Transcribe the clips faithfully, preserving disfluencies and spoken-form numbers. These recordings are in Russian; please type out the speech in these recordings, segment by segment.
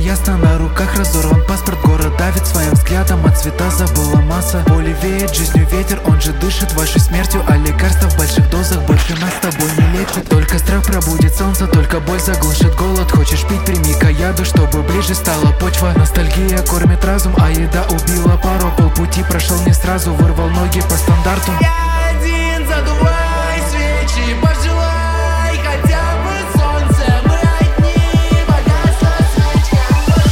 ясно, на руках разорван паспорт. Город давит своим взглядом, от цвета забыла масса. Поле веет жизнью ветер, он же дышит вашей смертью. А лекарства в больших дозах больше нас с тобой не лечат. Только страх пробудит солнце, только боль заглушит голод. Хочешь пить, прими ка яду, чтобы ближе стала почва. Ностальгия кормит разум, а еда убила пару. Полпути прошел не сразу, вырвал ноги по стандарту. Я один, задувай свечи, пожелай хотя бы солнце. Мы одни, погасла свечка.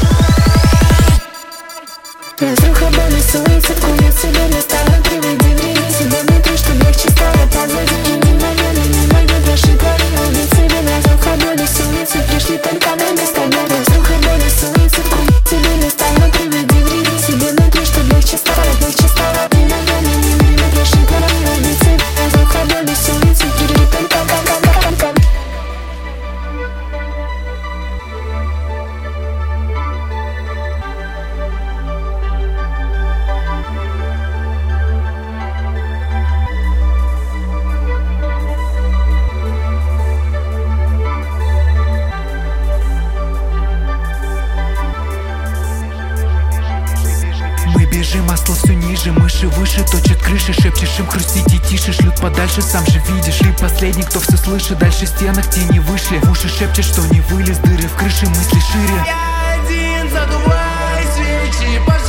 Разруха, боль, суицид, кует себе места внутри. Выйди, время себе внутри, что легче стало. Позади и не наверное, не могут наши твои убить себе. Разруха, боль, суицид, пришли только мы без тобой. Разруха, боль, суицид, кует себе места внутри. Выйди, время себе внутри, что легче стало, легче стало. Не наверное, не могут наши твои убить себе. Разруха, боль, суицид, пришли только мы. Бежим, масло все ниже, мыши выше, точат крыши. Шепчешь им, хрустите тише, шлют подальше, сам же видишь. Ты последний, кто все слышит, дальше стенок тени вышли. В уши шепчет, что не вылез, дыры в крыше, мысли шире. Я один, задувай свечи, пожелай